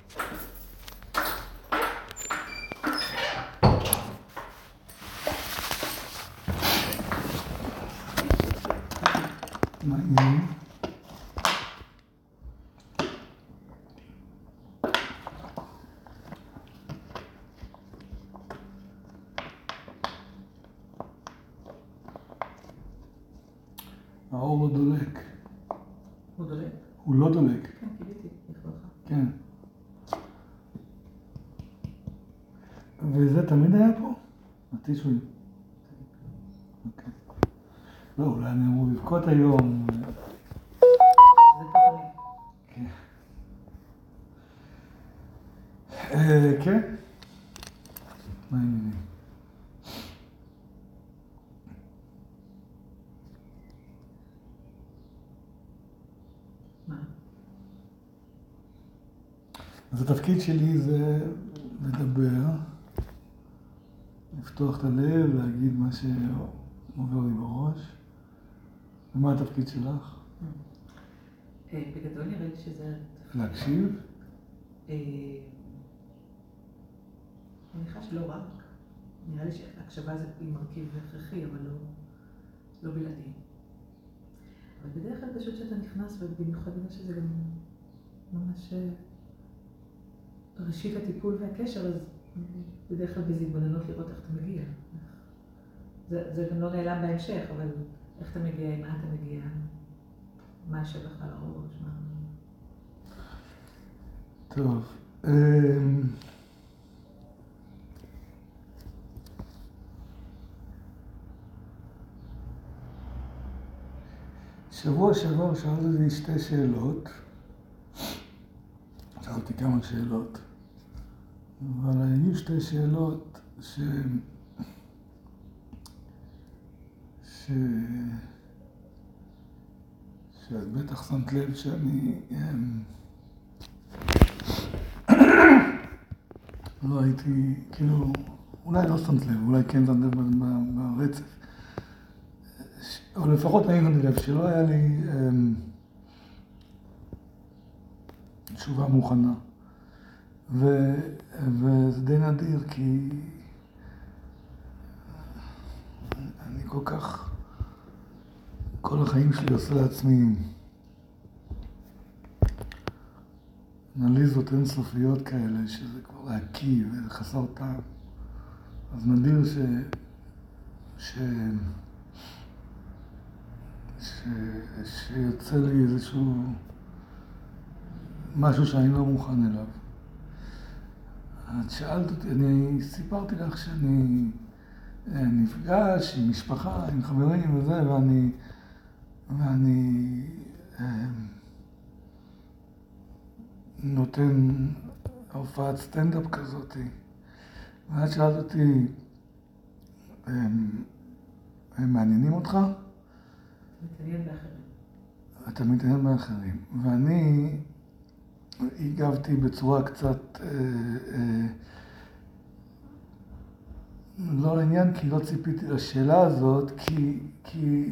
מעניין. האור לא דולק. הוא דולק? הוא לא דולק. כן, קיבלתי, לכבודך. כן. וזה תמיד היה פה? הטישוי. אוקיי. לא, אולי אני אמור לבכות היום. זה ככה לי. כן. כן? מה העניינים? מה? אז התפקיד שלי זה לדבר, לפתוח את הלב, להגיד מה שעובר לי בראש. ומה התפקיד שלך? בגדול נראה לי שזה... להקשיב? אני מניחה שלא רק. נראה לי שהקשבה זה מרכיב הכרחי, אבל לא בלעדי. אבל בדרך כלל פשוט שאתה נכנס, ובמיוחד בגלל שזה גם ממש ראשית הטיפול והקשר, אז בדרך כלל בזיבוננות לראות איך אתה מגיע. זה גם לא נעלם בהמשך, אבל איך אתה מגיע, עם מה אתה מגיע, מה יושב לך על הראש, מה... טוב. שבוע שעבר שאלתי שתי שאלות. שאלתי כמה שאלות. אבל היו שתי שאלות שאת בטח שמת לב שאני לא הייתי, כאילו, אולי לא שמת לב, אולי כן שמת לב ברצף. אבל לפחות אני שמתי לב שלא היה לי תשובה מוכנה. וזה די נדיר, כי אני כל כך, כל החיים שלי עושה לעצמי אנליזות אינסופיות כאלה, שזה כבר להקיא וחסר טעם. אז נדיר שיוצא לי איזשהו משהו שאני לא מוכן אליו. את שאלת אותי, אני סיפרתי לך שאני נפגש עם משפחה, עם חברים וזה, ואני נותן הופעת סטנדאפ כזאת. ואת שאלת אותי, הם מעניינים אותך? מתעניין באחרים. אתה מתעניין באחרים. ואני הגבתי בצורה קצת לא לעניין, כי לא ציפיתי לשאלה הזאת, כי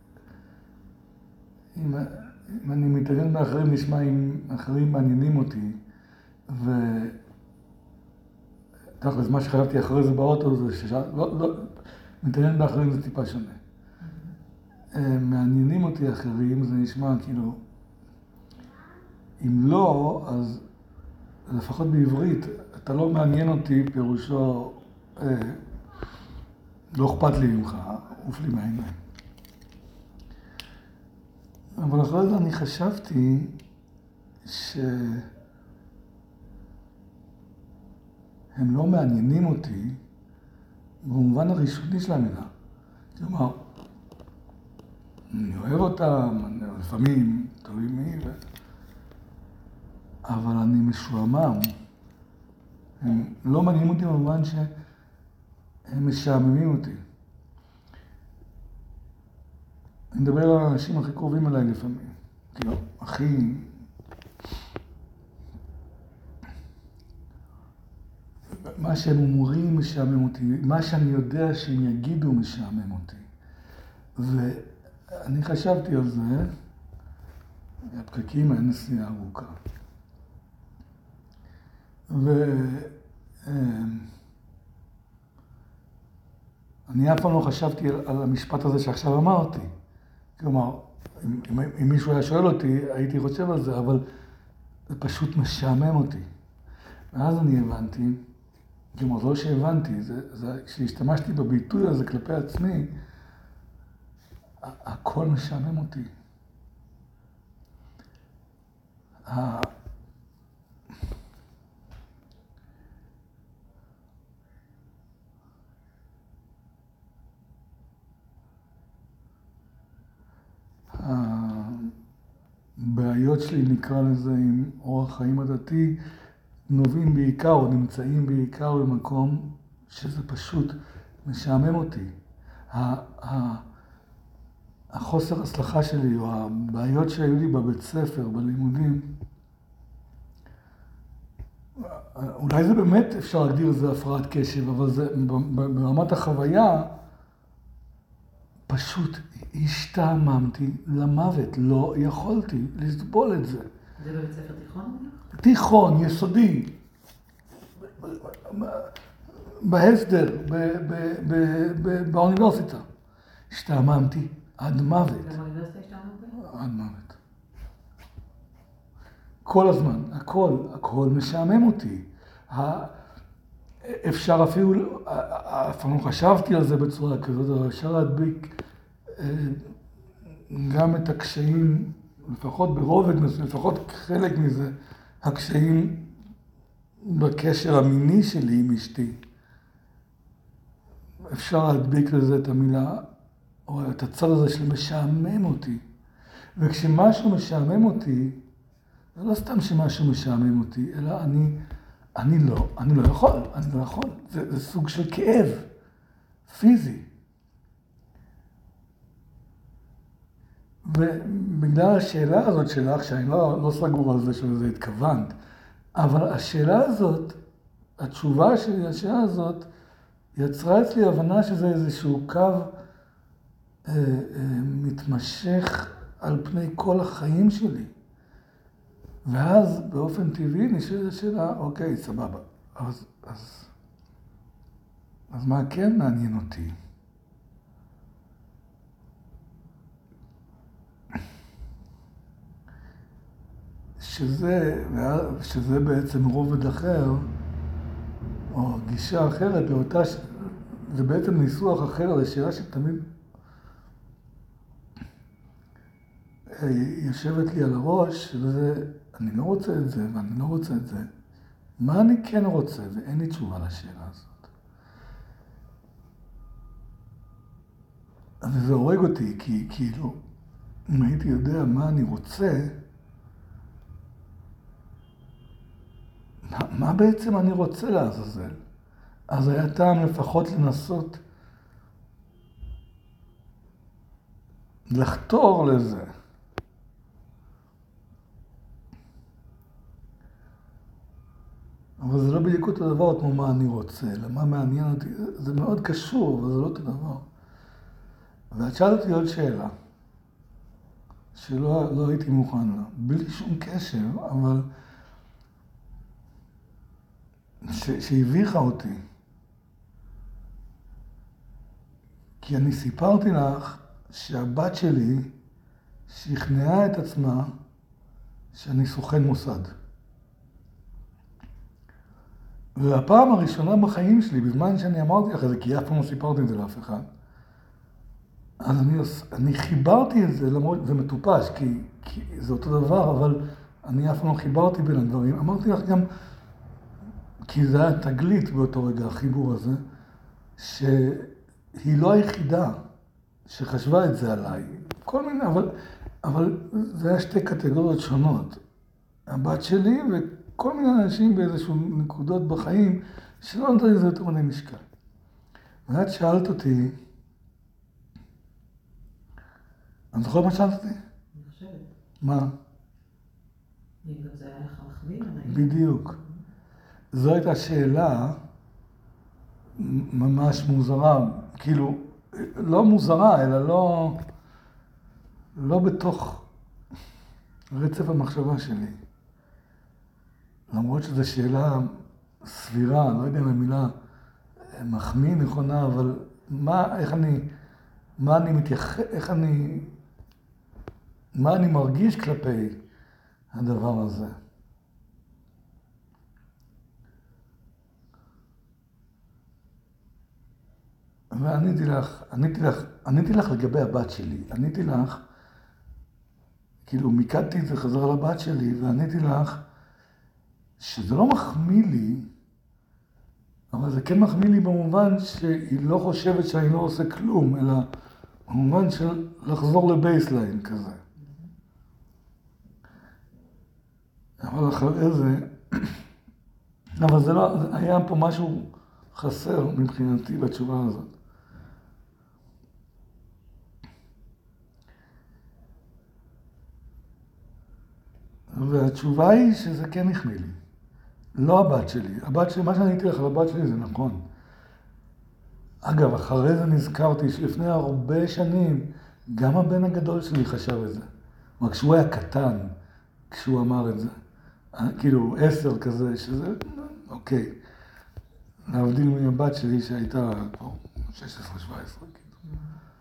אם אני מתעניין באחרים, נשמע אם אחרים מעניינים אותי, תכל'ס, מה שחשבתי אחרי זה באוטו זה לא, מתעניין באחרים זה טיפה שונה. מעניינים אותי אחרים, זה נשמע כאילו, אם לא, אז לפחות בעברית, אתה לא מעניין אותי, פירושו, לא אכפת לי ממך, עוף לי מהעיניים. אבל אחרי זה אני חשבתי שהם לא מעניינים אותי במובן הראשוני של המילה. כלומר, אני אוהב אותם, לפעמים תלוי מי, אבל אני משועמם. הם לא מעניינים אותי במובן שהם משעממים אותי. אני מדבר על האנשים הכי קרובים אליי לפעמים. כאילו, אחים. מה שהם אומרים משעמם אותי, מה שאני יודע שהם יגידו משעמם אותי. ואני חשבתי על זה, הפקקים, הנסיעה ארוכה. אני אף פעם לא חשבתי על המשפט הזה שעכשיו אמרתי. כלומר, אם מישהו היה שואל אותי, הייתי חושב על זה, אבל זה פשוט משעמם אותי. ואז אני הבנתי, כלומר, זה לא שהבנתי, כשהשתמשתי בביטוי הזה כלפי עצמי, הכל משעמם אותי. הבעיות שלי, נקרא לזה, עם אורח חיים הדתי, נובעים בעיקר או נמצאים בעיקר במקום שזה פשוט משעמם אותי. החוסר הצלחה שלי או הבעיות שהיו לי בבית ספר, בלימודים, אולי זה באמת אפשר להגדיר את זה הפרעת קשב, אבל זה ברמת החוויה פשוט השתעממתי למוות, לא יכולתי לסבול את זה. זה בבית ספר תיכון? תיכון, יסודי, בהסדר, באוניברסיטה. השתעממתי עד מוות. באוניברסיטה השתעממת? עד מוות. כל הזמן, הכל משעמם אותי. אפשר אפילו, אפילו חשבתי על זה בצורה כזאת, אבל אפשר להדביק גם את הקשיים, לפחות ברובד מסוים, לפחות חלק מזה, הקשיים בקשר המיני שלי עם אשתי. אפשר להדביק לזה את המילה, או את הצד הזה של משעמם אותי. וכשמשהו משעמם אותי, זה לא סתם שמשהו משעמם אותי, אלא אני לא יכול. זה סוג של כאב, פיזי. ובגלל השאלה הזאת שלך, שאני לא סגור על זה שלזה התכוונת, אבל השאלה הזאת, התשובה שלי לשאלה הזאת, יצרה אצלי הבנה שזה איזשהו קו מתמשך על פני כל החיים שלי. ואז באופן טבעי נשאלת השאלה, אוקיי, סבבה. אז מה כן מעניין אותי? שזה בעצם רובד אחר, או גישה אחרת, זה בעצם ניסוח אחר לשאלה שתמיד יושבת לי על הראש, וזה, אני לא רוצה את זה, ואני לא רוצה את זה. מה אני כן רוצה? ואין לי תשובה לשאלה הזאת. אז זה הורג אותי, כי כאילו, אם הייתי יודע מה אני רוצה, מה בעצם אני רוצה לעזאזל? אז היה טעם לפחות לנסות לחתור לזה. אבל זה לא בדיוק אותו דבר כמו מה אני רוצה, אלא מה מעניין אותי. זה מאוד קשור, אבל זה לא אותו דבר. ואת שאלת אותי עוד שאלה, שלא הייתי מוכן לה, בלי שום קשר, אבל שהביכה אותי. כי אני סיפרתי לך שהבת שלי שכנעה את עצמה שאני סוכן מוסד. והפעם הראשונה בחיים שלי, בזמן שאני אמרתי לך את זה, כי אף פעם לא סיפרתי את זה לאף אחד, אז אני חיברתי את זה, למרות זה מטופש, כי זה אותו דבר, אבל אני אף פעם לא חיברתי בין הדברים. אמרתי לך גם, כי זה היה תגלית באותו רגע, החיבור הזה, שהיא לא היחידה שחשבה את זה עליי. כל מיני, אבל זה היה שתי קטגוריות שונות. הבת שלי וכל מיני אנשים באיזשהו נקודות בחיים, שלא נתן לזה יותר מדי משקל. ואת שאלת אותי, אני זוכר מה שאלת אותי? אני חושבת. מה? אם גם זה היה לך מחמיא? בדיוק. זו הייתה שאלה ממש מוזרה, כאילו, לא מוזרה, אלא לא בתוך רצף המחשבה שלי. למרות שזו שאלה סבירה, לא יודע אם המילה מחמיא נכונה, אבל מה אני מתייחס, מה אני מרגיש כלפי הדבר הזה. ועניתי לך לגבי הבת שלי. עניתי לך, כאילו מיקדתי את זה חזרה לבת שלי, ועניתי לך שזה לא מחמיא לי, אבל זה כן מחמיא לי במובן שהיא לא חושבת שאני לא עושה כלום, אלא במובן של לחזור לבייסליין כזה. אבל אחרי זה, אבל זה לא, היה פה משהו חסר מבחינתי בתשובה הזאת. והתשובה היא שזה כן החמיא לי. לא הבת שלי. הבת שלי, מה שאני הייתי לך על הבת שלי זה נכון. אגב, אחרי זה נזכרתי שלפני הרבה שנים, גם הבן הגדול שלי חשב את זה. רק כשהוא היה קטן, כשהוא אמר את זה. כאילו 10 כזה, שזה, אוקיי. להבדיל מהבת שלי שהייתה כבר 16-17. כאילו.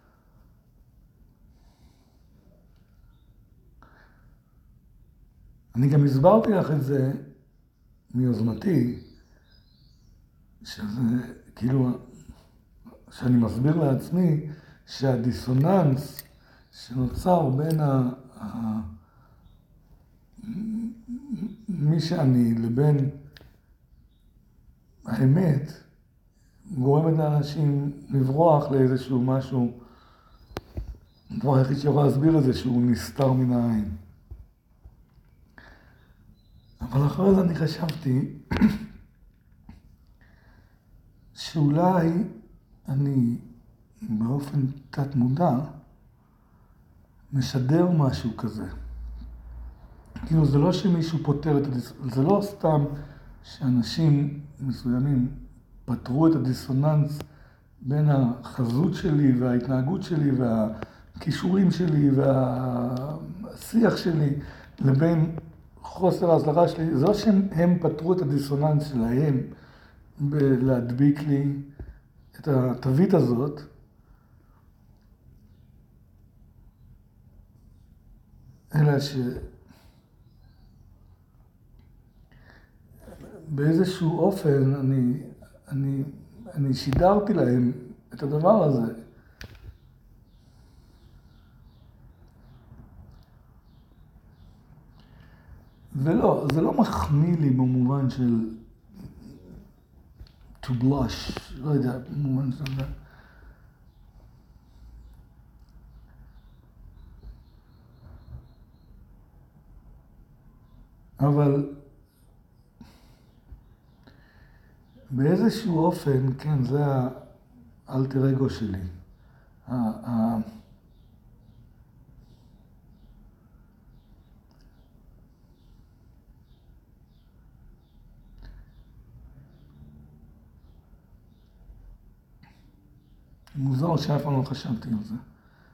אני גם הסברתי לך את זה מיוזמתי, שזה כאילו, שאני מסביר לעצמי שהדיסוננס שנוצר בין מי שאני לבין האמת, גורמת לאנשים לברוח לאיזשהו משהו, הדבר היחיד שיכול להסביר את זה שהוא נסתר מן העין. אבל אחרי זה אני חשבתי שאולי אני באופן תת מודע משדר משהו כזה. כאילו זה לא שמישהו פותר את הדיסוננס, זה לא סתם שאנשים מסוימים פתרו את הדיסוננס בין החזות שלי וההתנהגות שלי והכישורים שלי והשיח שלי לבין חוסר ההצלחה שלי. זה לא שהם פתרו את הדיסוננס שלהם בלהדביק לי את התווית הזאת, אלא שבאיזשהו אופן אני שידרתי להם את הדבר הזה. ולא, זה לא מחמיא לי במובן של to blush, לא יודע, במובן של זה. אבל באיזשהו אופן, כן, זה האלטר אגו שלי. מוזר שאף פעם לא חשבתי על זה.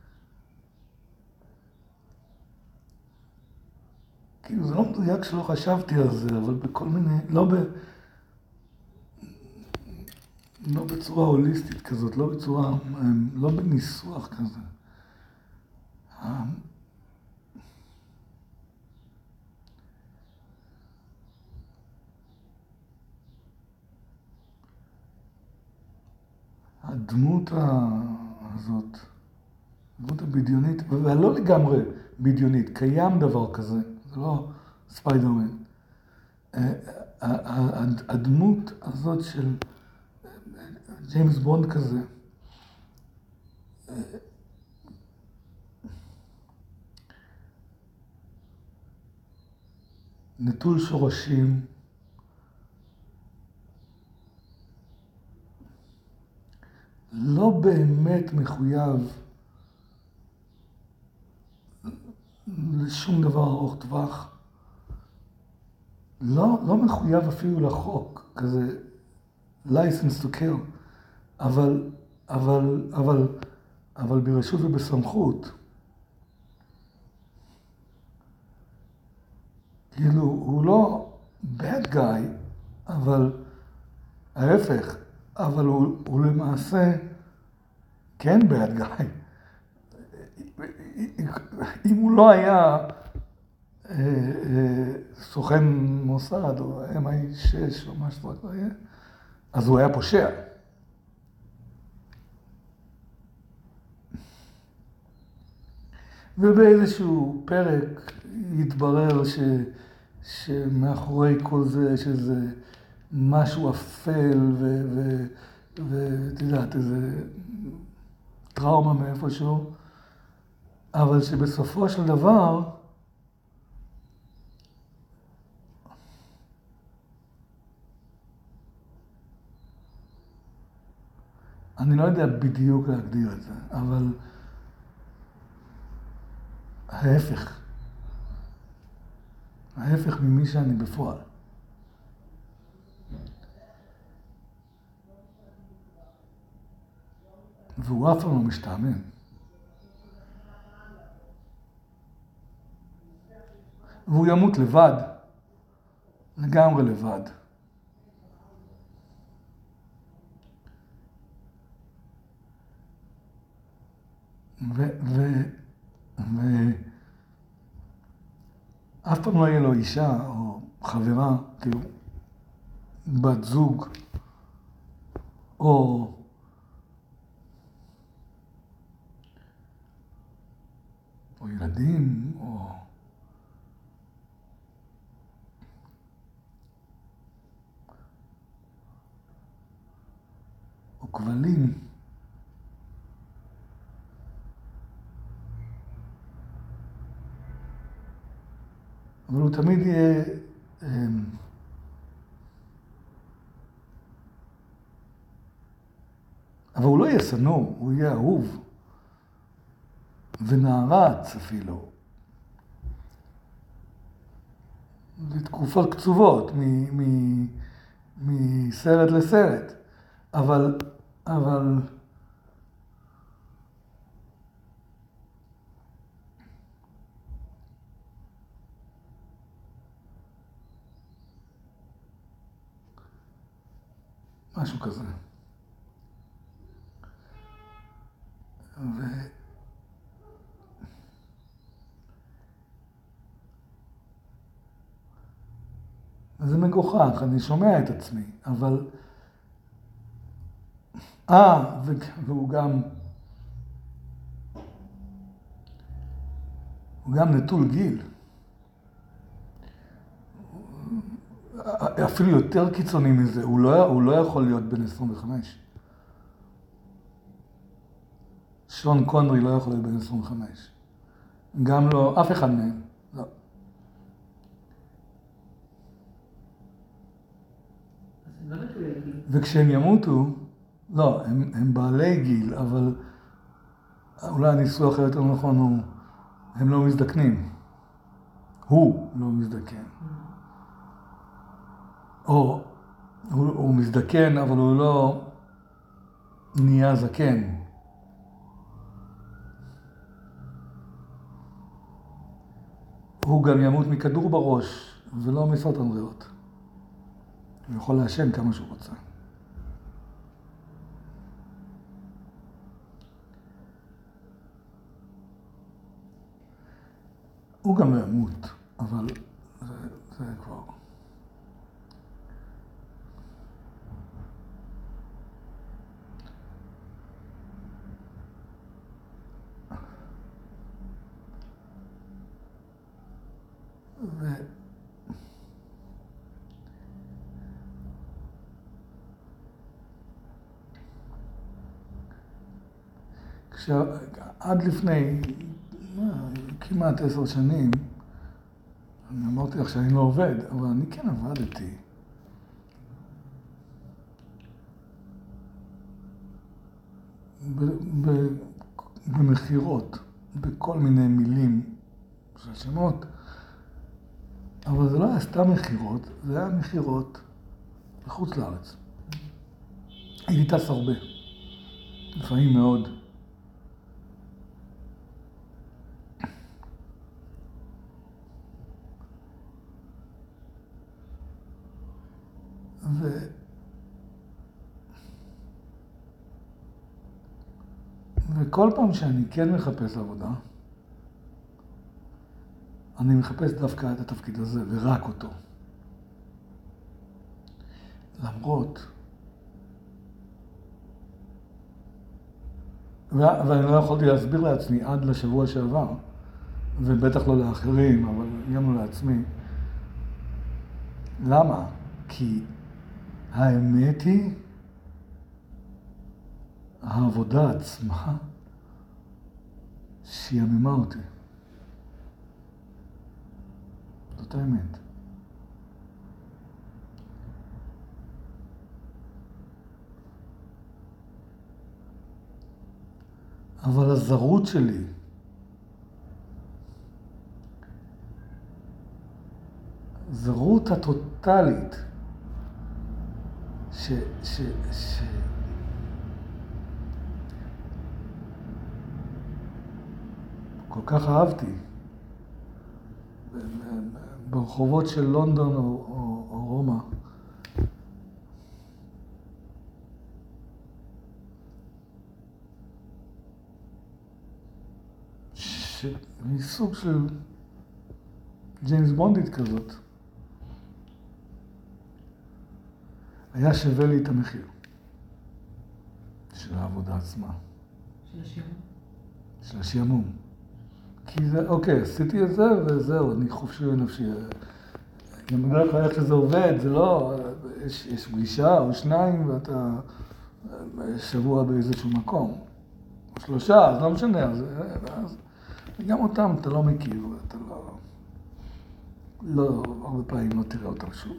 כאילו זה לא מדויק שלא חשבתי על זה, אבל בכל מיני, לא בצורה הוליסטית כזאת, לא בניסוח כזה. הדמות הזאת, הדמות הבדיונית, ולא לגמרי בדיונית, קיים דבר כזה, זה לא ספיידרמן. הדמות הזאת של ג'יימס בונד כזה, נטול שורשים, לא באמת מחויב לשום דבר ארוך טווח, לא מחויב אפילו לחוק, כזה license to kill, אבל ברשות ובסמכות. כאילו, הוא לא bad guy, אבל ההפך, אבל הוא למעשה כן bad guy. אם הוא לא היה סוכן מוסד או MI6 או מה שזה לא יהיה, אז הוא היה פושע. ובאיזשהו פרק יתברר שמאחורי כל זה יש איזה משהו אפל ואת יודעת, איזה טראומה מאיפשהו, אבל שבסופו של דבר אני לא יודע בדיוק להגדיר את זה, אבל ההפך ממי שאני בפועל. והוא אף פעם לא משתעמם. והוא ימות לבד, לגמרי לבד. אף פעם לא יהיה לו אישה או חברה, כאילו, בת זוג, או ילדים, או כבלים. אבל הוא תמיד יהיה אבל הוא לא יהיה שנוא, הוא יהיה אהוב ונערץ אפילו. לתקופות קצובות, מסרט לסרט. אבל משהו כזה. זה מגוחך, אני שומע את עצמי, אבל והוא גם נטול גיל. אפילו יותר קיצוני מזה, הוא לא יכול להיות בן 25. שון קונרי לא יכול להיות בן 25. גם לא, אף אחד מהם. לא. וכשהם ימותו, לא, הם בעלי גיל, אבל אולי הניסוח יותר נכון הוא, הם לא מזדקנים. הוא לא מזדקן. או הוא מזדקן, אבל הוא לא נהיה זקן. הוא גם ימות מכדור בראש, ולא מסרטן ריאות. הוא יכול לעשן כמה שהוא רוצה. הוא גם לא ימות, אבל זה כבר... עד לפני כמעט 10 שנים, אני אמרתי לך שאני לא עובד, אבל אני כן עבדתי. במחירות, בכל מיני מילים של שמות, אבל זה לא היה סתם מחירות, זה היה מחירות בחוץ לארץ. הייתי טס הרבה, לפעמים מאוד. וכל פעם שאני כן מחפש עבודה, אני מחפש דווקא את התפקיד הזה, ורק אותו. למרות, ואני לא יכולתי להסביר לעצמי עד לשבוע שעבר, ובטח לא לאחרים, אבל גם לא לעצמי. למה? כי האמת היא, העבודה עצמה שיממה אותי. זאת האמת. אבל הזרות שלי, הזרות הטוטלית, כל כך אהבתי, ברחובות של לונדון או רומא, שהיא סוג של ג'יימס בונדית כזאת, היה שווה לי את המחיר של העבודה עצמה. של השעמום. של השעמום. כי זה, אוקיי, עשיתי את זה וזהו, אני חופשי לנפשי. גם בדרך כלל איך שזה עובד, זה לא, יש פגישה או שניים ואתה שבוע באיזשהו מקום. או 3, אז לא משנה, אז גם אותם אתה לא מכיר, אתה לא, הרבה פעמים לא תראה אותם שוב.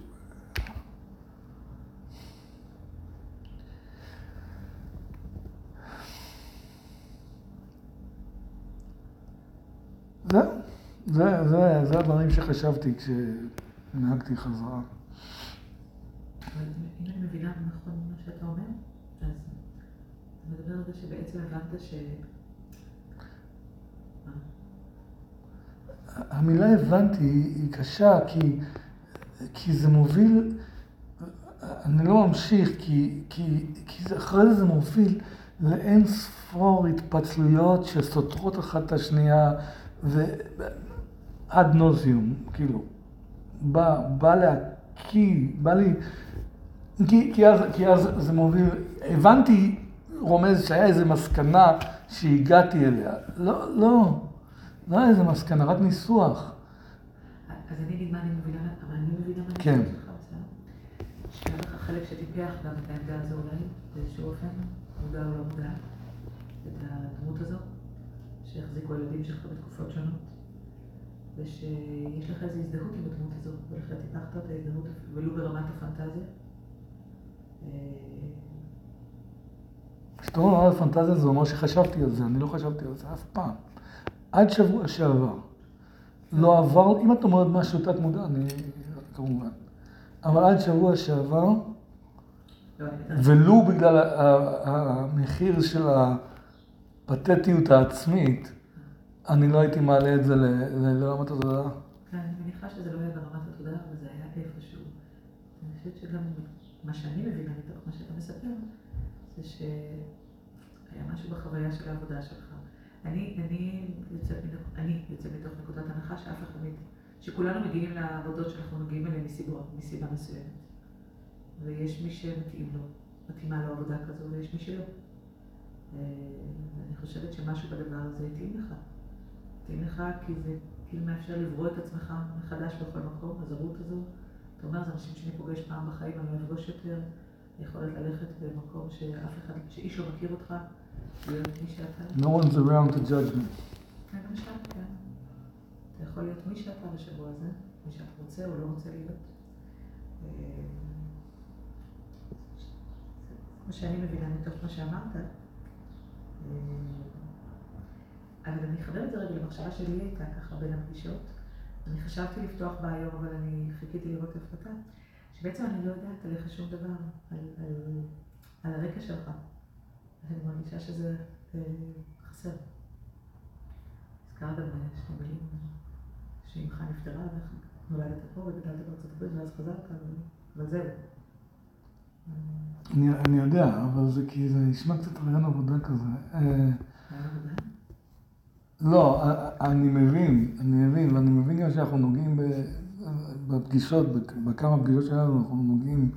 זה הדברים שחשבתי כשנהגתי חזרה. אבל אם אני מבינה נכון מה שאתה אומר, אז אתה מדבר על זה שבעצם הבנת המילה הבנתי היא קשה, כי זה מוביל, אני לא ממשיך, כי אחרי זה מוביל לאין ספור התפצלויות שסותרות אחת את השנייה, ועד נוזיום, כאילו, בא להקיא, בא לי, כי אז זה מוביל, הבנתי רומז שהיה איזו מסקנה שהגעתי אליה, לא היה איזו מסקנה, רק ניסוח. אז אני אגיד מה אני מבינה, אבל אני מבינה מה כן. אני מבינה לך, שהיה לך חלק שטיפח גם את העמדה הזו אולי, באיזשהו אופן, מודע או לא מודע, את הדמות הזו, שהחזיקו הילדים שלך בתקופות שונות, ושיש לך איזו הזדהות עם הדמות הזו, ולכן טיפחת את ההזדהות, ולו ברמת הפנטזיה. כשאתה אומר על הפנטזיה זה אומר שחשבתי על זה, אני לא חשבתי על זה אף פעם. עד שבוע שעבר. לא עבר, אם את אומרת משהו תת מודע, אני כמובן. אבל עד שבוע שעבר, ולו בגלל המחיר של הפתטיות העצמית, אני לא הייתי מעלה את זה לרמת התודעה. כן, אני מניחה שזה לא היה ברמת התודעה, אבל זה היה איפשהו. אני חושבת שגם מה שאני מבינה מתוך מה שאתה מספר, זה שהיה משהו בחוויה של העבודה שלך. אני יוצאת מתוך נקודת הנחה שאף אחד תמיד, שכולנו מגיעים לעבודות שאנחנו מגיעים אליהן מסיבה מסוימת. ויש מי מתאימה לו עבודה כזו, ויש מי שלא. אני חושבת שמשהו בדבר הזה התאים לך. התאים לך כי זה כאילו מאפשר לברוא את עצמך מחדש בכל מקום, הזרות הזו. אתה אומר, זה אנשים שאני פוגש פעם בחיים, אני לא אפגוש יותר, יכולת ללכת במקום שאיש לא מכיר אותך, להיות מי שאתה. No one's around to judge me. כן, למשל, כן. אתה יכול להיות מי שאתה בשבוע הזה, מי שאתה רוצה או לא רוצה להיות. מה שאני מבינה מתוך מה שאמרת, אבל אני אחבר את זה רגע למחשבה שלי הייתה ככה בין הפגישות. אני חשבתי לפתוח בה היום, אבל אני חיכיתי לראות איפה אתה. שבעצם אני לא יודעת עליך שום דבר, על הרקע שלך. אני מרגישה שזה חסר. הזכרת שני מילים שאמך נפטרה, נולדת פה וגדלת בארצות הברית ואז חזרת, אבל זהו. אני יודע, אבל זה כי זה נשמע קצת רעיון עבודה כזה. רעיון עבודה? לא, אני מבין, ואני מבין גם שאנחנו נוגעים בפגישות, בכמה פגישות שלנו, אנחנו נוגעים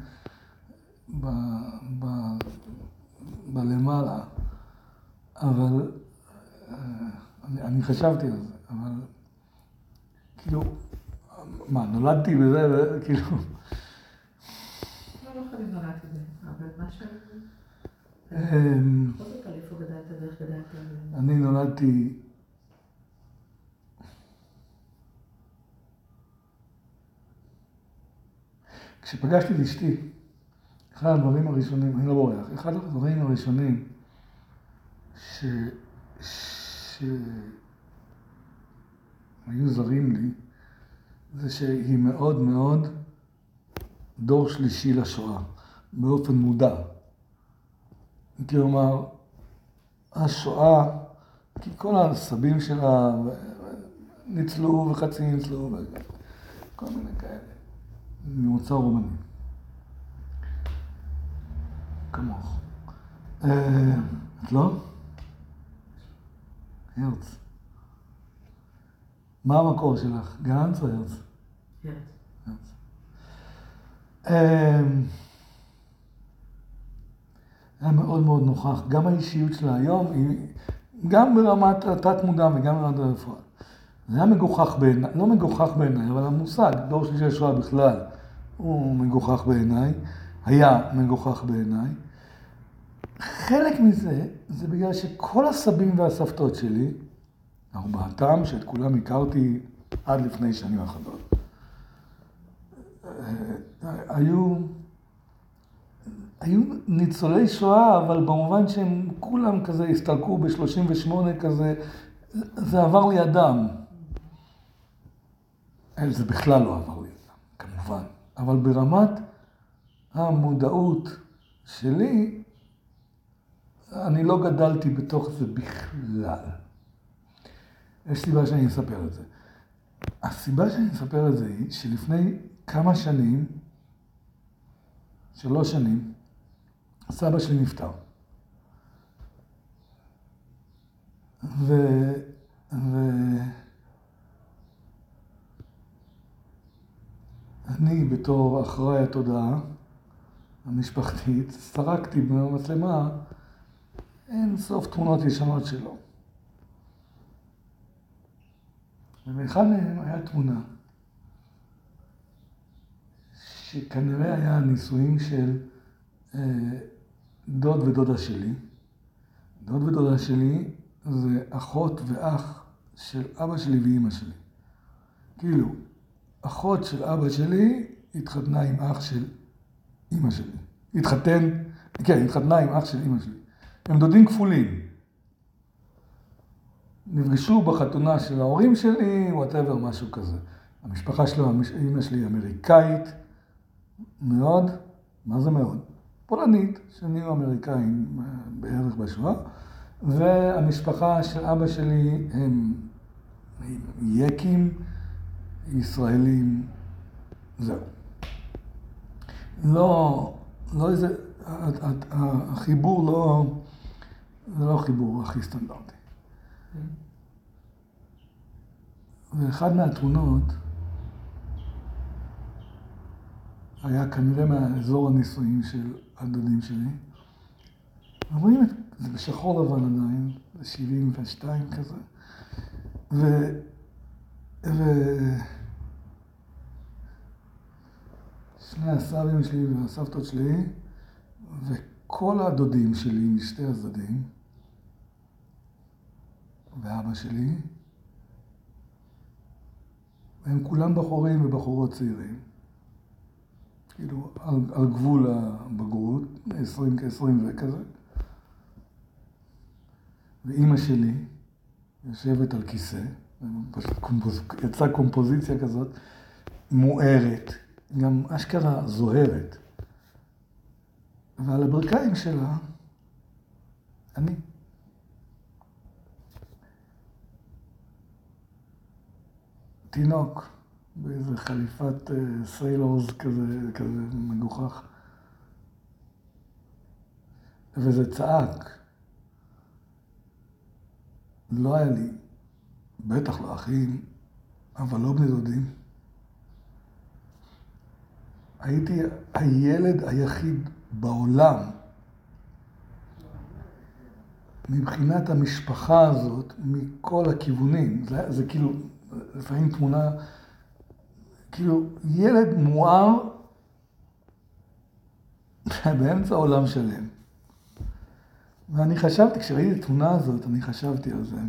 בלמעלה, אבל אני חשבתי על זה, אבל כאילו, מה, נולדתי בזה, כאילו... לא חייבים נולדתי בזה, אבל משהו... בכל זאת על איפה גדלת ואיך גדלת? אני נולדתי... כשפגשתי את אשתי, אחד הדברים הראשונים, אני לא בורח, אחד הדברים הראשונים שהיו זרים לי, זה שהיא מאוד מאוד דור שלישי לשואה, באופן מודע. כלומר, השואה, כי כל הסבים שלה ניצלו וחצי ניצלו וכל מיני כאלה, ממוצא רומני. כמוך. את לא? הרץ. מה המקור שלך? גנץ או הרץ? הרץ. היה מאוד מאוד נוכח. גם האישיות שלה היום, גם ברמת התת מודע וגם ברמת הרפואה. זה היה מגוחך בעיניי, לא מגוחך בעיניי, אבל המושג, דור שלישי לשואה בכלל, הוא מגוחך בעיניי, היה מגוחך בעיניי. חלק מזה, זה בגלל שכל הסבים והסבתות שלי, ארבעתם, שאת כולם הכרתי עד לפני שנים אחדות, היו ניצולי שואה, אבל במובן שהם כולם כזה הסתלקו ב-38 כזה, זה עבר לידם. זה בכלל לא עבר לידם, כמובן. אבל ברמת המודעות שלי, אני לא גדלתי בתוך זה בכלל. יש סיבה שאני אספר את זה. הסיבה שאני אספר את זה היא שלפני כמה שנים, 3 שנים, סבא שלי נפטר. אני בתור אחראי התודעה המשפחתית, סרקתי במצלמה אין סוף תמונות ישנות שלו. ובאחד מהם היה תמונה שכנראה היה נישואים של דוד ודודה שלי. דוד ודודה שלי זה אחות ואח של אבא שלי ואמא שלי. כאילו, אחות של אבא שלי התחתנה עם אח של אמא שלי. התחתנה עם אח של אמא שלי. הם דודים כפולים. נפגשו בחתונה של ההורים שלי, whatever, משהו כזה. המשפחה שלו, אמא שלי אמריקאית, מאוד, מה זה מאוד? פולנית, שנהיו אמריקאים בערך בשואה, והמשפחה של אבא שלי הם יקים, ישראלים, זהו. לא איזה, החיבור זה לא החיבור הכי סטנדרטי. ואחד מהתמונות היה כנראה מהאזור הנישואים של הדודים שלי. רואים את זה בשחור לבן עדיין, ב-72 כזה. שני הסבים שלי והסבתות שלי, וכל הדודים שלי משתי הצדדים, ואבא שלי, הם כולם בחורים ובחורות צעירים. כאילו, על גבול הבגרות, 20 וכזה. ואימא שלי יושבת על כיסא, פשוט יצאה קומפוזיציה כזאת, מוארת, גם אשכרה זוהרת. ועל הברכיים שלה, אני. תינוק, באיזה חליפת סיילורס כזה מגוחך. וזה צעק. לא היה לי, בטח לא אחים, אבל לא בני דודים. הייתי הילד היחיד בעולם, מבחינת המשפחה הזאת, מכל הכיוונים. זה כאילו, לפעמים תמונה, כאילו, ילד מואר באמצע העולם שלם. ואני חשבתי, כשראיתי את התמונה הזאת, אני חשבתי על זה.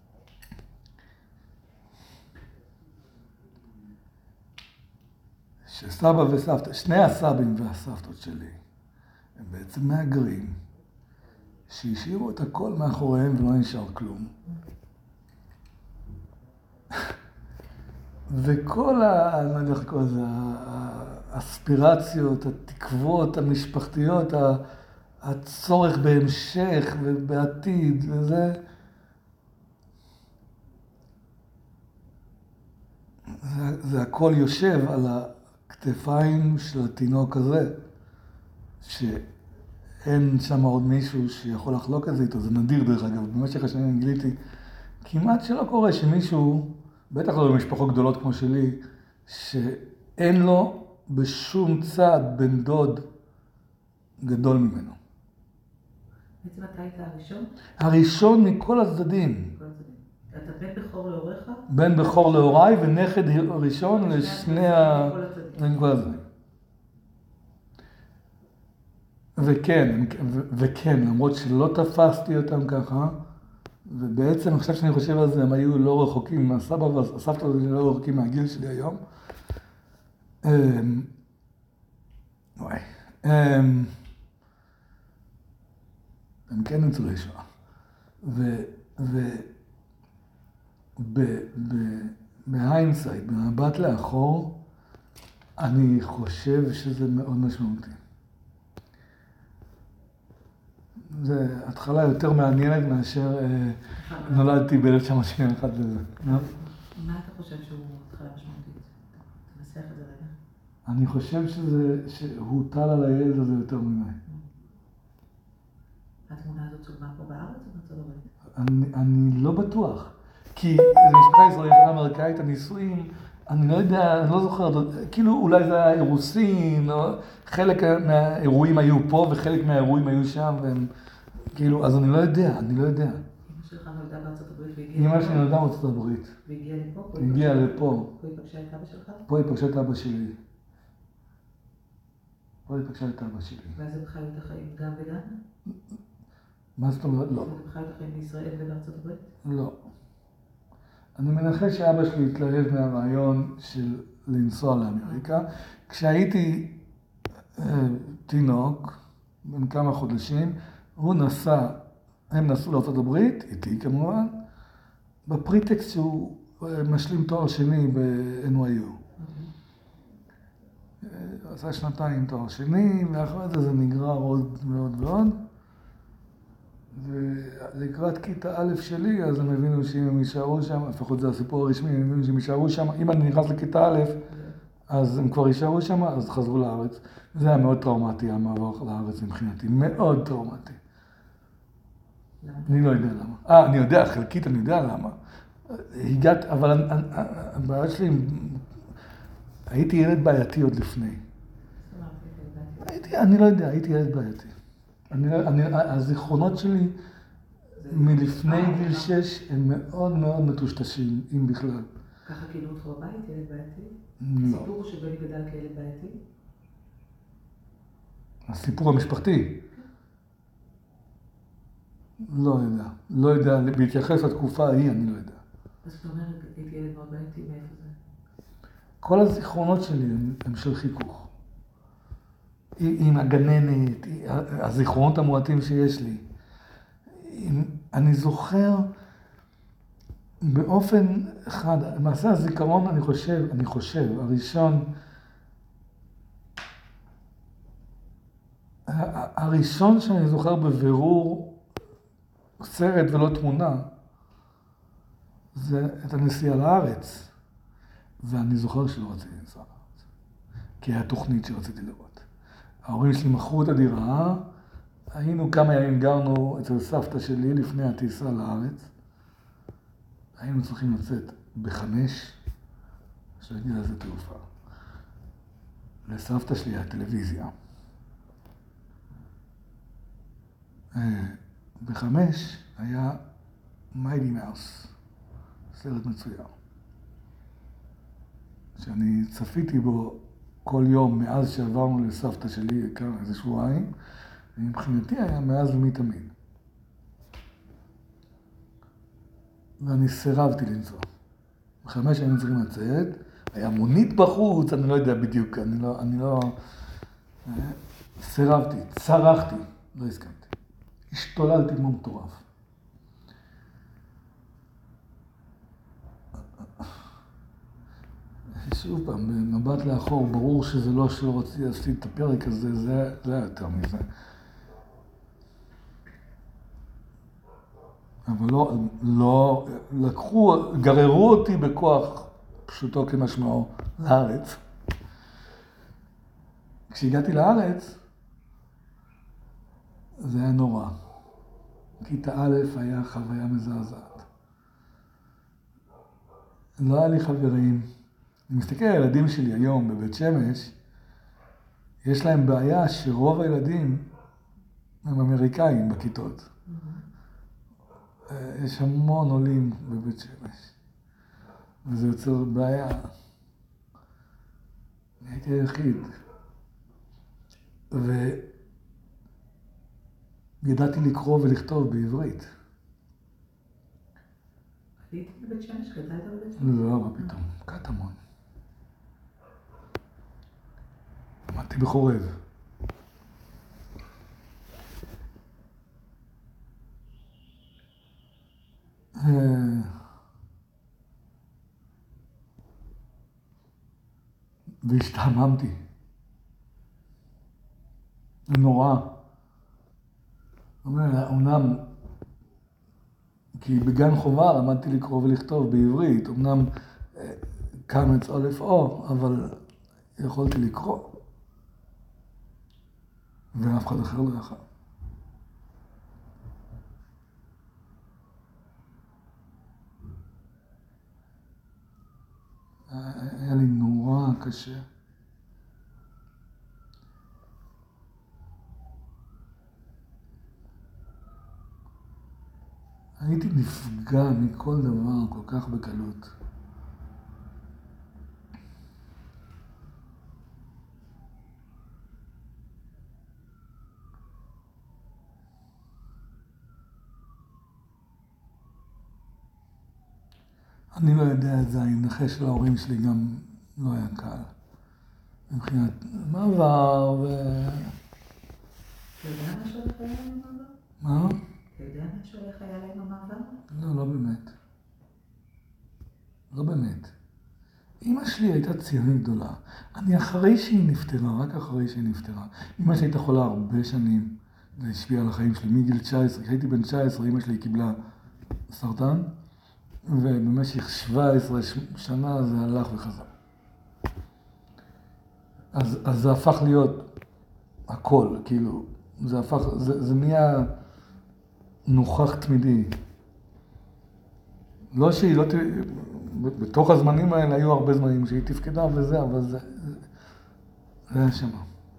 שסבא וסבתא, שני הסבים והסבתות שלי, הם בעצם מהגרים, שהשאירו את הכל מאחוריהם ולא נשאר כלום. וכל אני לא יודע איך לקרוא לזה, האספירציות, התקוות המשפחתיות, הצורך בהמשך ובעתיד וזה, זה הכל יושב על הכתפיים של התינוק הזה, שאין שם עוד מישהו שיכול לחלוק את זה איתו, זה נדיר דרך אגב, במשך השנים גיליתי, כמעט שלא קורה שמישהו, בטח לא במשפחות גדולות כמו שלי, שאין לו בשום צד בן דוד גדול ממנו. בעצם אתה היית הראשון? הראשון מכל הצדדים. אתה בן בכור להוריך? בן בכור להוריי ונכד ראשון לשני כל הצדדים. וכן, למרות שלא תפסתי אותם ככה, ובעצם עכשיו שאני חושב על זה, הם היו לא רחוקים, הסבא והסבתא לא רחוקים מהגיל שלי היום. הם כן ניצולי שואה. בהיינסייט, במבט לאחור, אני חושב שזה מאוד משמעותי. זו התחלה יותר מעניינת מאשר נולדתי ב-1971 וזה. מה אתה חושב שהוא התחלה משמעותית? תנסח את זה רגע. אני חושב שהוטל על הילד הזה יותר ממני. התמונה הזאת צולמה פה בארץ או בארצות הברית? אני לא בטוח. כי זו משפחה ישראלית אמריקאית, הנישואים, אני לא יודע, אני לא זוכר, כאילו אולי זה היה אירוסין, או חלק מהאירועים היו פה וחלק מהאירועים היו שם, והם כאילו, אז אני לא יודע. אמא שלך נולדה בארצות הברית והגיעה לפה? אמא שלי נולדה בארצות הברית. והגיעה לפה? הגיעה לפה. פה היא פגשה את אבא שלך? פה היא פגשה את אבא שלי. ואז הם חיו את החיים גם וגם? מה זאת אומרת? לא. הם חיו את החיים בישראל ובארצות הברית? לא. אני מנחש שאבא שלי התלהב מהרעיון של לנסוע לאמריקה. כשהייתי תינוק, בן כמה חודשים, הם נסעו לארצות הברית, איתי כמובן, בפריטקסט שהוא משלים תואר שני ב-NYU. עשה 2 תואר שני, ואחרי זה נגרר עוד ועוד ועוד. ולקראת כיתה א' שלי, אז הם הבינו שאם הם יישארו שם, לפחות זה הסיפור הרשמי, הם הבינו שהם יישארו שם, אם אני נכנס לכיתה א', אז הם כבר יישארו שם, אז חזרו לארץ. זה היה מאוד טראומטי, המעבר לארץ מבחינתי, מאוד טראומטי. אני לא יודע למה. אני יודע, חלקית אני יודע למה. אבל הבעיה שלי, הייתי ילד בעייתי עוד לפני. אני לא יודע, הייתי ילד בעייתי. הזיכרונות שלי מלפני גיל 6 הם מאוד מאוד מטושטשים, אם בכלל. ככה כאילו אותך בבית, ילד בעייתי? לא. הסיפור שבני גדל כילד בעייתי? הסיפור המשפחתי? לא יודע, בהתייחס לתקופה ההיא, אני לא יודע. אז זאת אומרת, הייתי ילד מאוד בעייתי, מאיפה זה? כל הזיכרונות שלי הם של חיכוך. עם הגננת, הזיכרונות המועטים שיש לי. אני זוכר באופן אחד, למעשה הזיכרון אני חושב, הראשון שאני זוכר בבירור סרט ולא תמונה, זה את הנסיעה לארץ. ואני זוכר שלא רציתי לנסוע לארץ, כי היה תוכנית שרציתי לראות. ההורים שלי מכרו את הדירה, היינו כמה ימים, גרנו אצל סבתא שלי לפני הטיסה לארץ. היינו צריכים לצאת ב5, שהייתי לזה תעופה. לסבתא שלי הטלוויזיה. ב5 היה מיידי מאוס, סרט מצויר. שאני צפיתי בו כל יום מאז שעברנו לסבתא שלי כאן איזה שבועיים, ומבחינתי היה מאז ומתמיד. ואני סירבתי לנסוע. ב5 היינו צריכים לצאת, היה מונית בחוץ, אני לא יודע בדיוק, אני לא... סירבתי, צרחתי, לא הסכמתי. השתוללתי כמו מטורף. שוב פעם, במבט לאחור, ברור שזה לא שלא רציתי להפסיד את הפרק הזה, זה היה יותר מזה. אבל לא לקחו, גררו אותי בכוח, פשוטו כמשמעו, לארץ. כשהגעתי לארץ, זה היה נורא. כיתה א' היה חוויה מזעזעת. לא היה לי חברים. אני מסתכל על הילדים שלי היום בבית שמש, יש להם בעיה שרוב הילדים הם אמריקאים בכיתות. יש המון עולים בבית שמש, וזה יוצר בעיה. אני הייתי היחיד. וידעתי לקרוא ולכתוב בעברית. הייתי בבית שמש? גדלת בבית שמש? לא, מה פתאום, קטמון. למדתי בחורב. והשתעממתי. נורא. אומנם, כי בגן חובה למדתי לקרוא ולכתוב בעברית, אומנם קמץ א' או, אבל יכולתי לקרוא. ואף אחד אחר לא יכל. היה לי נורא קשה. הייתי נפגע מכל דבר כל כך בקלות. אני לא יודע את זה, ההנחה של ההורים שלי גם לא היה קל. מבחינת מעבר ו... אתה יודע משהו איך היה להם המעבר? מה? אתה יודע משהו איך היה להם המעבר? לא, לא באמת. לא באמת. אמא שלי הייתה ציונית גדולה. אני אחרי שהיא נפטרה, רק אחרי שהיא נפטרה. אמא שלי הייתה חולה הרבה שנים. זה השפיע על החיים שלי. מגיל 19, כשהייתי בן 19, אמא שלי קיבלה סרטן. ובמשך 17 שנה זה הלך וחזר. אז זה הפך להיות הכל, כאילו, זה נהיה נוכח תמידי. לא שהיא לא, בתוך הזמנים האלה היו הרבה זמנים שהיא תפקדה וזה, אבל זה היה שמה.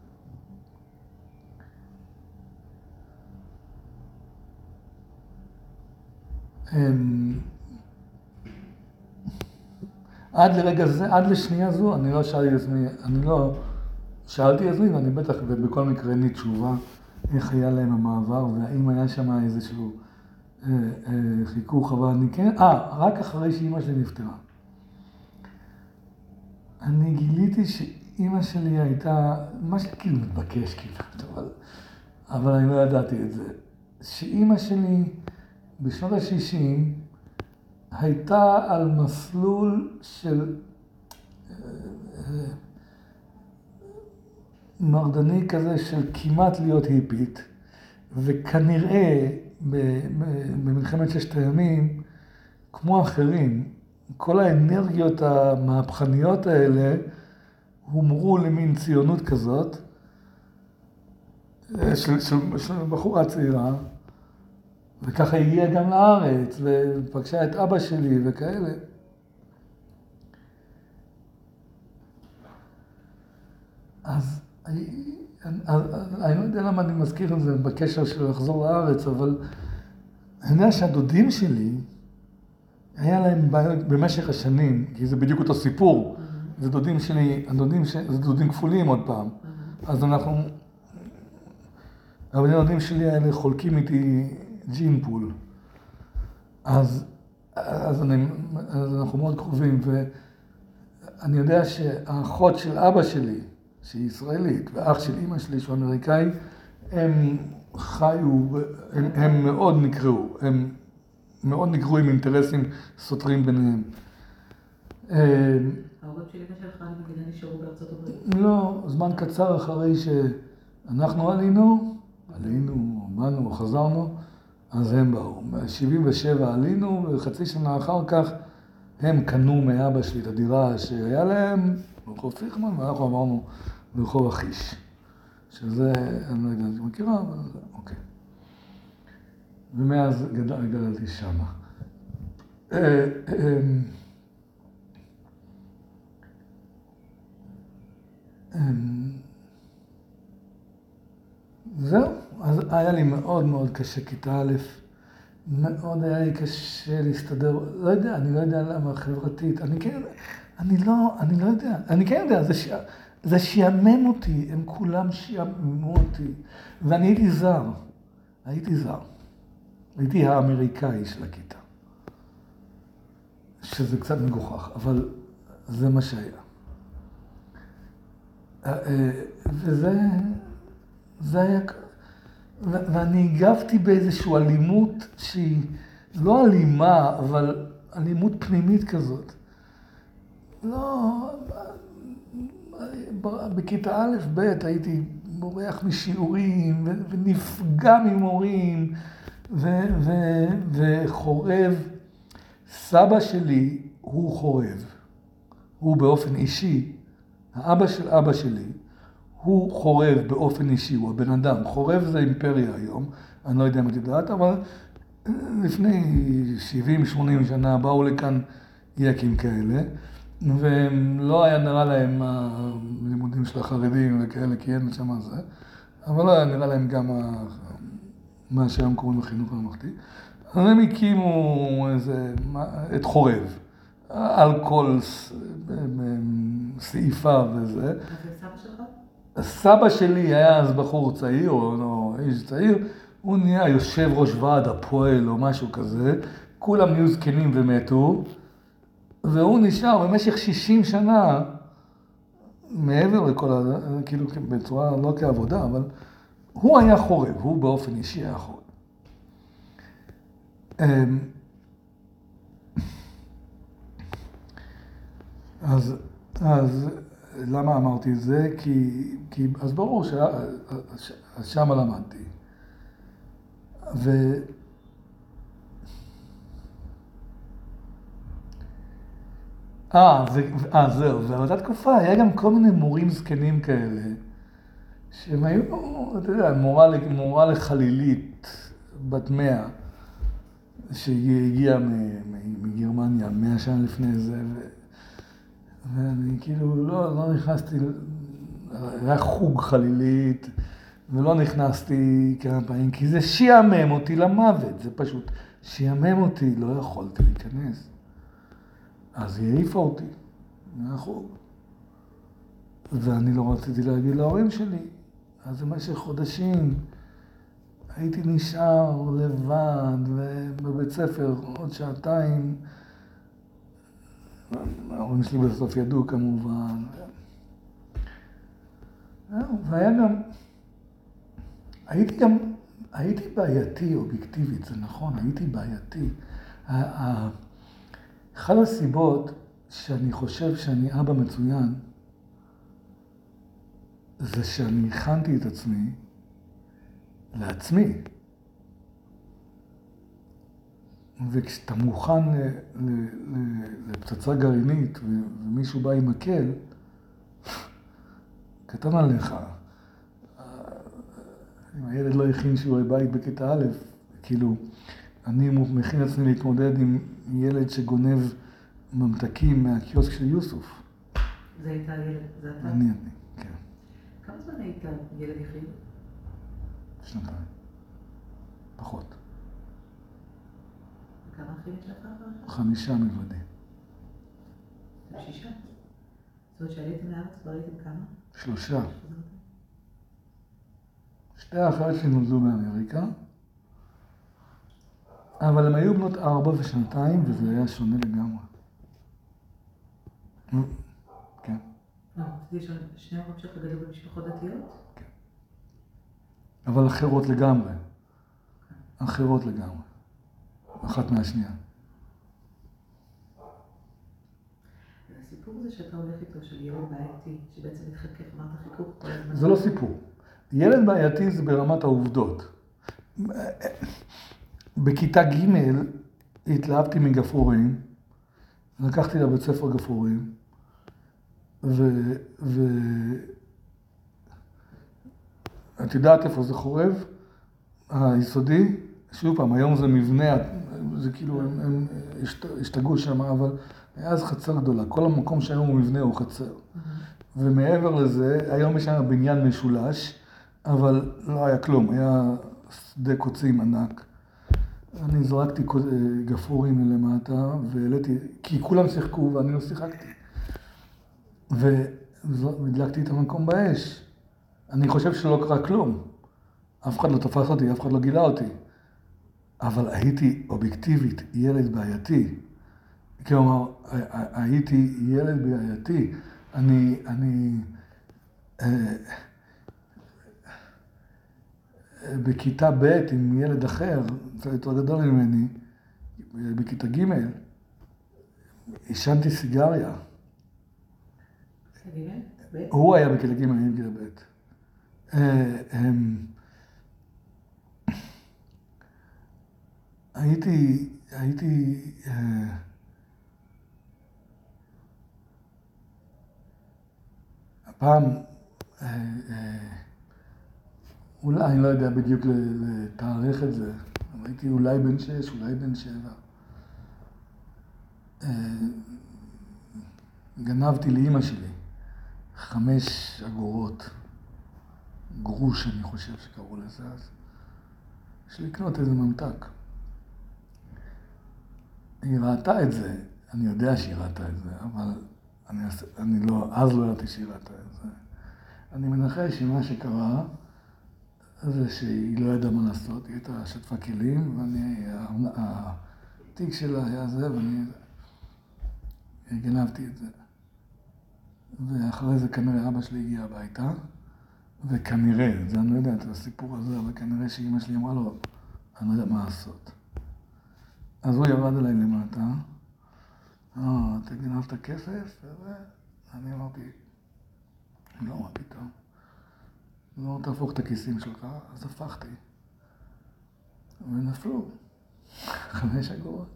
עד לרגע זה, עד לשנייה זו, אני לא שאלתי עצמי, ואני בטח, ובכל מקרה אין לי תשובה, איך היה להם המעבר, והאם היה שם איזשהו חיכוך, אבל אני כן, רק אחרי שאמא שלי נפטרה. אני גיליתי שאמא שלי הייתה, מה שכאילו מתבקש כמעט, אבל אני לא ידעתי את זה. שאמא שלי בשנות ה-60 הייתה על מסלול של מרדני כזה של כמעט להיות היפית, וכנראה במלחמת ששת הימים, כמו אחרים, כל האנרגיות המהפכניות האלה הומרו למין ציונות כזאת, של בחורה צעירה, וככה הגיעה גם לארץ, ופגשה את אבא שלי וכאלה. אז אני לא יודע למה אני מזכיר את זה בקשר של לחזור לארץ, אבל אני יודע שהדודים שלי, היה להם בעיות במשך השנים, כי זה בדיוק אותו סיפור. זה דודים שלי, זה דודים כפולים עוד פעם. אז אבל הדודים שלי האלה חולקים איתי ג'ין פול. אז אנחנו מאוד קרובים, ואני יודע שהאחות של אבא שלי, שהיא ישראלית, ואח של אמא שלי, שהוא אמריקאי, הם חיו, הם מאוד נקראו, הם מאוד נקראו עם אינטרסים סותרים ביניהם. ההורים שלי ושלך במדינה נשארו בארצות הברית? לא, זמן קצר אחרי שאנחנו עלינו, באנו, חזרנו, אז הם באו. ב-77 עלינו, וחצי שנה אחר כך הם קנו מאבא שלי את הדירה שהיה להם ברחוב פיכמן, ואנחנו עברנו ברחוב אחיש. שזה, אני לא יודע אם אני מכירה, אבל אוקיי. ומאז גדלתי שמה. זהו, אז היה לי מאוד מאוד קשה כיתה א', מאוד היה לי קשה להסתדר, אני לא יודע למה חברתית, אני כן יודע, זה שיאמם אותי, הם כולם שיאממו אותי, ואני הייתי זר, הייתי האמריקאי של הכיתה, שזה קצת מגוחך, אבל זה מה שהיה. זה היה, ואני הגבתי באיזושהי אלימות שהיא לא אלימה, אבל אלימות פנימית כזאת. לא, בכיתה א' ב' הייתי בורח משיעורים ונפגע ממורים וחורב. סבא שלי הוא חורב, הוא באופן אישי, האבא של אבא שלי, הוא חורב באופן אישי, הוא הבן אדם. חורב זה אימפריה היום, אני לא יודע אם את יודעת, אבל לפני 70-80 שנה באו לכאן יקים כאלה, והם לא היה נראה להם הלימודים של החרדים וכאלה, כי אין שם זה, אבל לא היה נראה להם גם מה שהיום קוראים לחינוך הממלכתי. אז הם הקימו את חורב, על כל סעיפה וזה. אז זה סבא שלך? הסבא שלי היה אז בחור צעיר, או איש צעיר, הוא נהיה יושב ראש ועד הפועל או משהו כזה, כולם נהיו זקנים ומתו, והוא נשאר במשך 60 שנה, מעבר לכל, כאילו בצורה לא כעבודה, אבל הוא היה חורב, הוא באופן אישי היה חורב. אז למה אמרתי את זה? כי אז ברור ששם למדתי. זהו, ובאותה תקופה היה גם כל מיני מורים זקנים כאלה, שהם היו, אתה יודע, מורה לחלילית בת 100, שהיא הגיעה מגרמניה 100 שנה לפני זה, ואני כאילו לא נכנסתי, היה חוג חלילית, ולא נכנסתי כמה פעמים, כי זה שיאמם אותי למוות, זה פשוט שיאמם אותי, לא יכולתי להיכנס. אז היא העיפה אותי מהחוג, ואני לא רציתי להגיד להורים שלי, אז במשך חודשים הייתי נשאר לבד, ובבית ספר עוד שעתיים, ההורים שלי בסוף ידעו כמובן. והיה גם, הייתי בעייתי אובייקטיבית, זה נכון, הייתי בעייתי. אחד הסיבות שאני חושב שאני אבא מצוין, זה שאני הכנתי את עצמי לעצמי. וכשאתה מוכן לפצצה גרעינית ומישהו בא עם מקל, קטן עליך. אם הילד לא הכין שיעורי בית בכיתה א', כאילו, אני מכין עצמי להתמודד עם ילד שגונב ממתקים מהקיוסק של יוסוף. זה הייתה ילד, זה אתה? אני, כן. כמה זמן היית ילד יחיד? 2 פחות. וכמה אחים יש לך? 5 מלבדי. 6? זאת אומרת שעליתם לארץ כבר הייתם כמה? 3. 2 אחיות שנולדו באמריקה, אבל הם היו בנות 4 ו2, וזה היה שונה לגמרי. כן. לא, רציתי שני ההורים שלך גדלו במשפחות דתיות? כן. אבל אחרות לגמרי. אחרות לגמרי. אחת מהשנייה. הסיפור הזה שאתה הולך איתו של ילד בעייתי, שבעצם מתחכך, אמרת חיכוך כל הזמן. זה לא סיפור. ילד בעייתי זה ברמת העובדות. בכיתה ג' התלהבתי מגפרורים, לקחתי לבית ספר גפרורים, את יודעת איפה זה חורב? היסודי, שוב פעם, היום זה מבנה, זה כאילו, הם השתגעו שם, אבל היה אז חצר גדולה. כל המקום שהיום הוא מבנה הוא חצר. ומעבר לזה, היום יש שם בניין משולש, אבל לא היה כלום, היה שדה קוצים ענק. אני זרקתי גפרורים מלמטה, והעליתי, כי כולם שיחקו ואני לא שיחקתי. והדלקתי את המקום באש. אני חושב שלא קרה כלום. אף אחד לא תפס אותי, אף אחד לא גילה אותי. אבל הייתי אובייקטיבית ילד בעייתי. כלומר, הייתי ילד בעייתי. אני בכיתה ב' עם ילד אחר, זה יותר גדול ממני, בכיתה ג', עישנתי סיגריה. הוא היה בכיתה ג', אני בכיתה ב'. הייתי הפעם, אולי, אני לא יודע בדיוק לתאריך את זה, אבל הייתי אולי בן 6, אולי בן 7. גנבתי לאמא שלי 5 אגורות, גרוש אני חושב שקראו לזה אז, יש לקנות איזה ממתק. היא ראתה את זה, אני יודע שהיא ראתה את זה, אבל אני לא, אז לא ידעתי שהיא ראתה את זה. אני מנחש שמה שקרה, זה שהיא לא ידעה מה לעשות, היא הייתה שטפה כלים, התיק שלה היה זה, ואני גנבתי את זה. ואחרי זה כנראה אבא שלי הגיע הביתה, וכנראה, זה אני לא יודע את הסיפור הזה, אבל כנראה שאמא שלי אמרה לו, אני לא יודע מה לעשות. אז הוא ירד אליי למטה, אתה גנבת כסף? ואני אמרתי, לא, מה פתאום? לא תהפוך את הכיסים שלך, אז הפכתי. ונפלו 5 אגורות.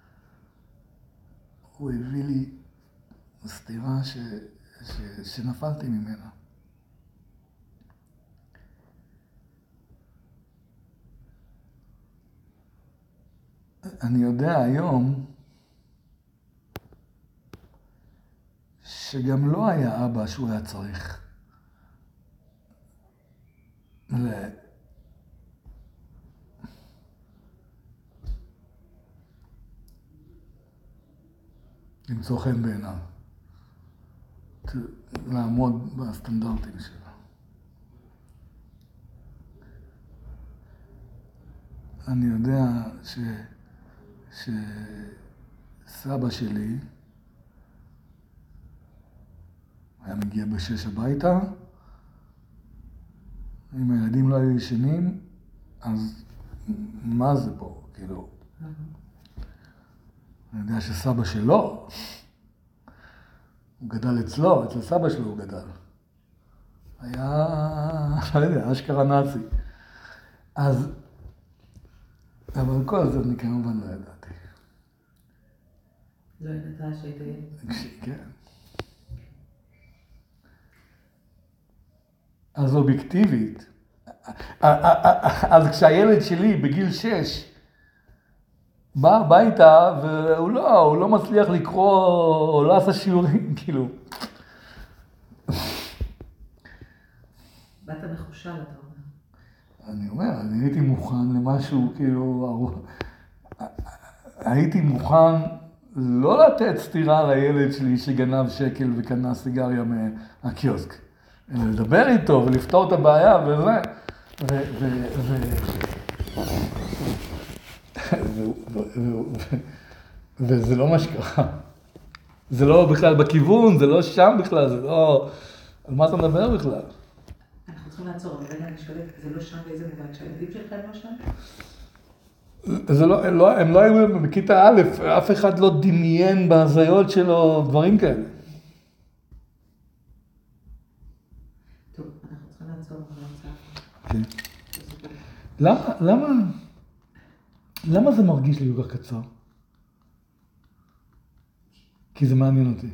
הוא הביא לי סתירה שנפלתי ממנה. אני יודע היום שגם לא היה אבא שהוא היה צריך למצוא חן בעיניו, לעמוד בסטנדרטים שלו. אני יודע שסבא שלי היה מגיע ב6 הביתה, אם הילדים לא היו ישנים, אז מה זה פה? כאילו, אני יודע שסבא שלו, הוא גדל אצלו, אצל סבא שלו הוא גדל. היה, לא יודע, אשכרה נאצי. אז, אבל כל זה אני כמובן לא ידעתי. לא ידעת שהיית ילד? כן. אז אובייקטיבית, אז כשהילד שלי בגיל 6 בא הביתה והוא לא מצליח לקרוא או לא עשה שיעורים, כאילו. באת מחושל, אתה אומר. אני אומר, אני הייתי מוכן למשהו, כאילו, הייתי מוכן לא לתת סתירה לילד שלי שגנב שקל וקנה סיגריה מהקיוסק. לדבר איתו ולפתור את הבעיה וזה. וזה לא מה שקרה. זה לא בכלל בכיוון, זה לא שם בכלל, זה לא... על מה אתה מדבר בכלל? אנחנו צריכים לעצור, אבל רגע אני שואלת, זה לא שם באיזה מובן, שהילדים שלכם לא שם? הם לא היו בכיתה א', אף אחד לא דמיין בהזיות שלו דברים כאלה. טוב, אנחנו צריכים לעצור, כן. למה זה מרגיש לי כל כך קצר? כי זה מעניין אותי.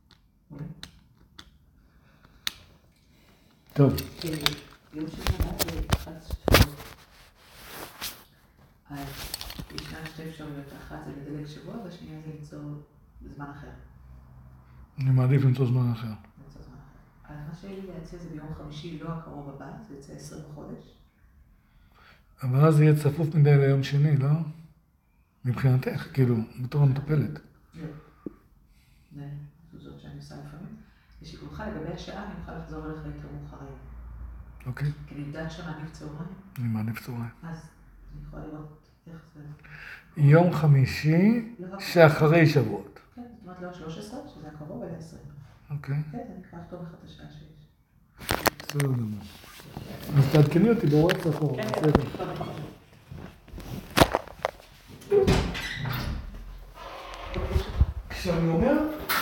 טוב. יום שבוע זה 1 שבוע. אז ישנן 2 אפשרויות, אחת זה לדלג שבוע, והשנייה זה למצוא זמן אחר. אני מעדיף למצוא זמן אחר. אז מה שלי להציע זה ביום חמישי, לא הקרוב הבא, זה יצא 20 בחודש. אבל אז זה יהיה צפוף מדי ליום שני, לא? מבחינתך, כאילו, בתור המטפלת. לא. זאת שאני עושה לפעמים. לשיקולך לגבי השעה, אני אוכל לחזור אליך יותר מאוחר היום. אוקיי. כי אני יודעת שאני מעדיף צהריים. אני מעדיף צהריים. אז אני יכולה לראות איך זה... יום חמישי שאחרי שבועות. כן, זאת אומרת לא ה-13, שזה הקרוב, אלא 20. אוקיי. כן, אני יכולה לכתוב לך את השעה שיש. בסדר גמור. אז תעדכני אותי בוואטסאפ או... כשאני אומר...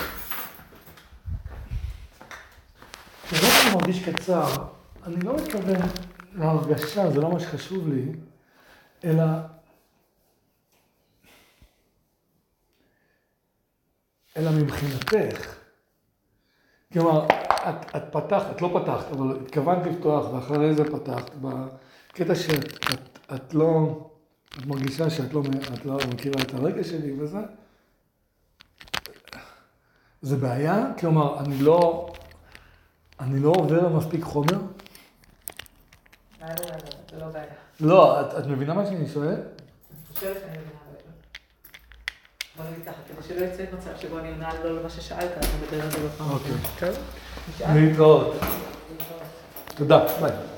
כשאני מרגיש קצר, אני לא מתכוון להרגשה, זה לא מה שחשוב לי, אלא מבחינתך. כלומר, את פתחת, את לא פתחת, אבל התכוונת לפתוח, ואחרי זה פתחת, בקטע שאת לא, את מרגישה שאת לא מכירה את הרגע שלי וזה, זה בעיה, כלומר, אני לא עובר מספיק חומר. זה לא בעיה. לא, את מבינה מה שאני שואל? אני חושבת שאני מבינה בעיה. בוא נגיד ככה, כדי שלא יצא מצב שבו אני עונה לא למה ששאלת, אני מדבר על זה בפעם. אוקיי. להתראות. תודה, ביי.